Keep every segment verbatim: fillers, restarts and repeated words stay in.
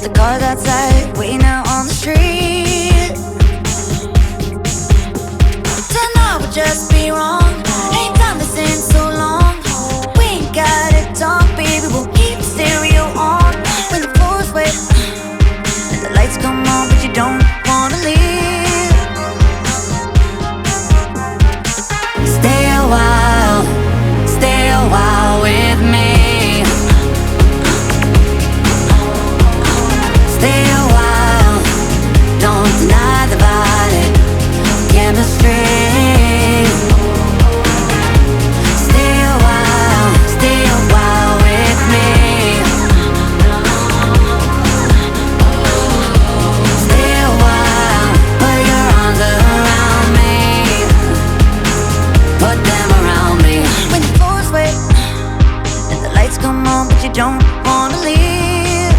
The cars outside waiting out on the street. Tonight would just be wrong. Ain't done this in so long. We ain't gotta talk, baby, we'll keep the stereo on. When the floor's wet and the lights come on, but you don't wanna leave. Stay a while, stay a while with me. Stay a while, don't deny the body chemistry. Stay a while, stay a while with me. Stay a while, put your arms around me. Put them around me. When the floor's wet and the lights come on, but you don't wanna leave.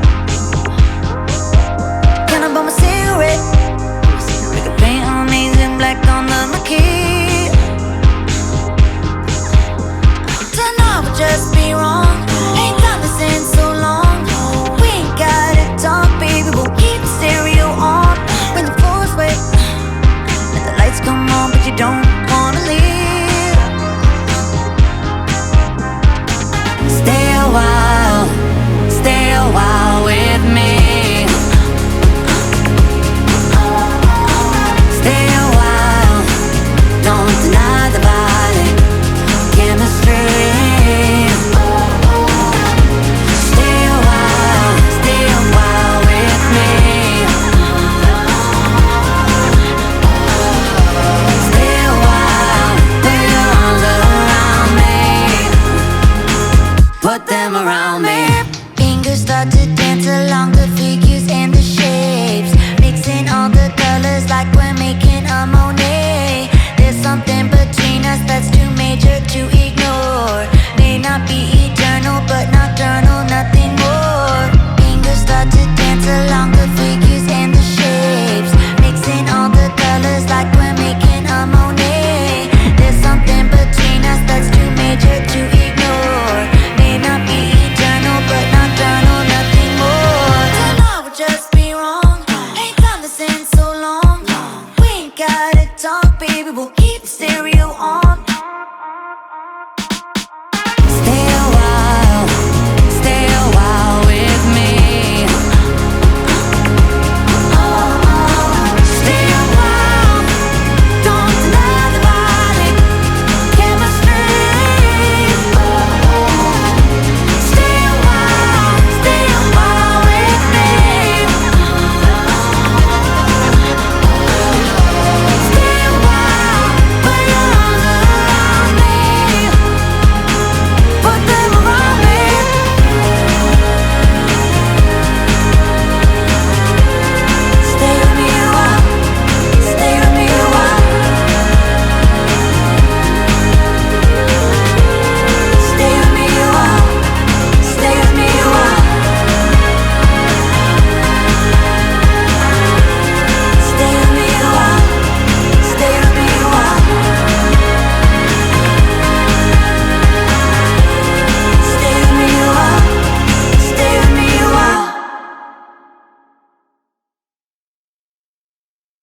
Can I bum a cigarette? We can paint amazing black on the marquee. Tonight would just be wrong. Ain't done this in so long. We ain't gotta talk, baby, we'll keep the stereo on. When the floor's wet and the lights come on, but you don't wanna leave. Stay a while, stay a while with me. Stay a while, don't deny the body chemistry. Stay a while, stay a while with me. Stay a while, put your arms around me. Put them around me. Fingers start to dance along the figures and the shapes, mixing all the colors like we're making a Monet. There's something between us that's too major to ignore. May not be